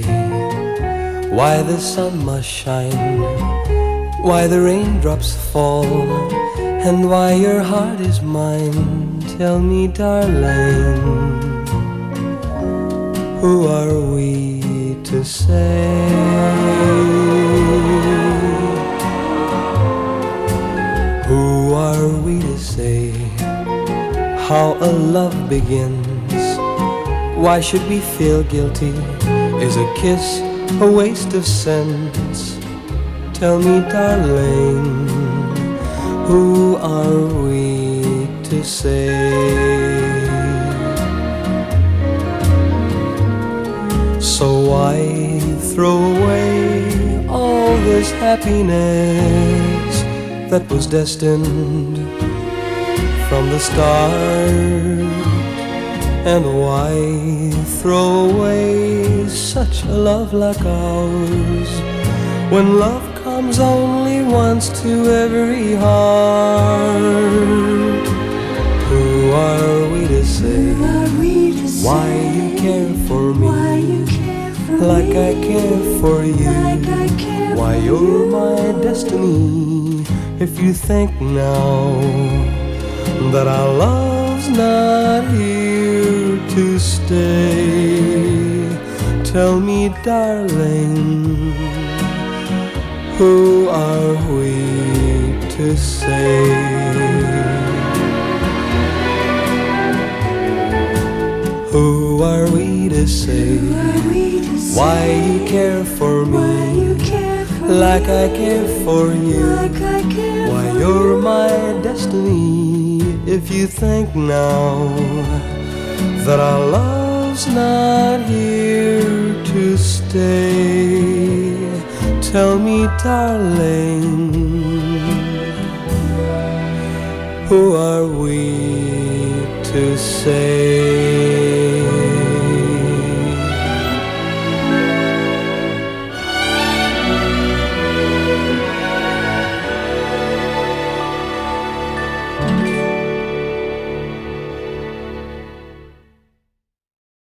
why the sun must shine, why the raindrops fall, and why your heart is mine. Tell me, darling, who are we to say? Who are we to say how a love begins? Why should we feel guilty? Is a kiss a waste of sense? Tell me, darling, who are we to say? So why throw away all this happiness that was destined from the start? And why throw away such a love like ours, when love comes only once to every heart? Who are we to say why you care for me like I care for you? Why you're my destiny? If you think now that our love's not here to stay, tell me, darling, who are we to say? Who are we to say why you care for me like I care for you? Why you're my destiny? If you think now that our love's not here to stay, tell me, darling, who are we to say?